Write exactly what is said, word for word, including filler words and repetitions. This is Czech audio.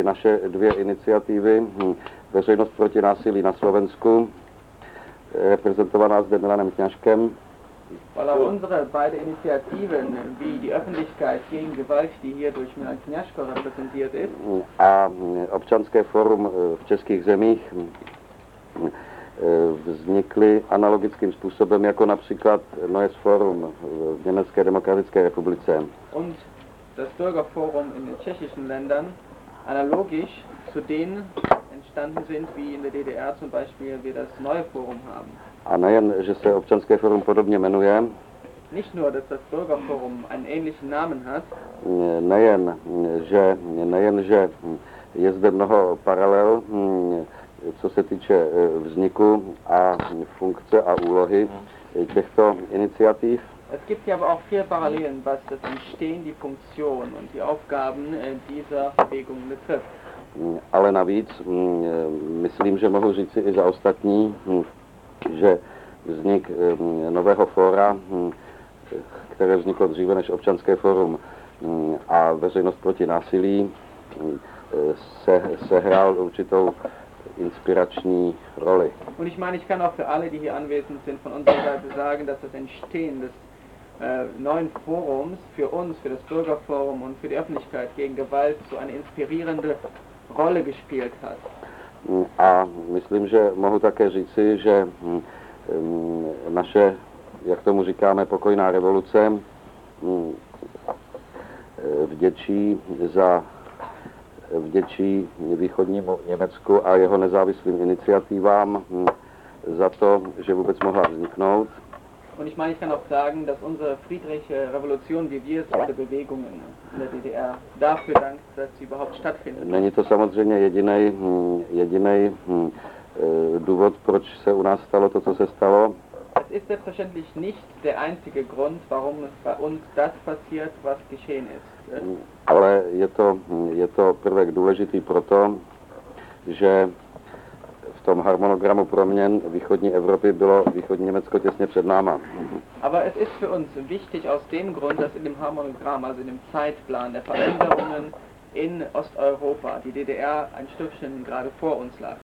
naše dvě iniciativy, Veřejnost proti násilí na Slovensku, reprezentovaná zde Milanem Kňažkem, weil auch unsere beiden Initiativen, wie die Öffentlichkeit gegen Gewalt, die hier durch Milan Kňažko repräsentiert ist, a občanské fórum v českých zemích vznikly analogickým způsobem, jako například Neues Forum v Německé demokratické republice. Und das Bürgerforum in den tschechischen Ländern analogisch zu denen entstanden sind, wie in der D D R zum Beispiel wir das Neue Forum haben. A nejen, že se občanské fórum podobně jmenuje, nicht nur, dass das Bürgerforum einen ähnlichen Namen hat, nejen, že, nejen, že je zde mnoho paralel, co se týče vzniku a funkce a úlohy těchto iniciativ. Es gibt ja aber auch viele Parallelen, was das Entstehen, die Funktion und die Aufgaben dieser Bewegung betrifft. Ale navíc, myslím, že mohu říci i za ostatní, že vznik nového fóra, které vzniklo dříve než občanské fórum a Veřejnost proti násilí, se, sehrál určitou inspirační roli. Und ich meine, ich kann auch für alle, die hier anwesend sind, von unserer Seite sagen, dass das Entstehen des äh, neuen Forums für uns, für das Bürgerforum und für die Öffentlichkeit gegen Gewalt so eine inspirierende Rolle gespielt hat. A myslím, že mohu také říci, že naše, jak tomu říkáme, pokojná revoluce vděčí za vděčí východnímu Německu a jeho nezávislým iniciativám za to, že vůbec mohla vzniknout. Und ich meine, ich kann auch sagen, dass unsere friedliche Revolution, wie wir es alle Bewegungen in der D D R dafür dankt, dass sie überhaupt stattfindet. Není to samozřejmě jediný jediný důvod, proč se u nás stalo to, co se stalo. Es ist selbstverständlich nicht der einzige Grund, warum es bei uns das passiert, was geschehen ist. Ale je to, je to prvek důležitý proto, že v tom harmonogramu proměn východní Evropy bylo východní Německo těsně před náma. Aber es ist für uns wichtig aus dem Grund, dass in dem Harmonogramm, also in dem Zeitplan der Veränderungen in Osteuropa, die D D R ein Stückchen gerade vor uns lag.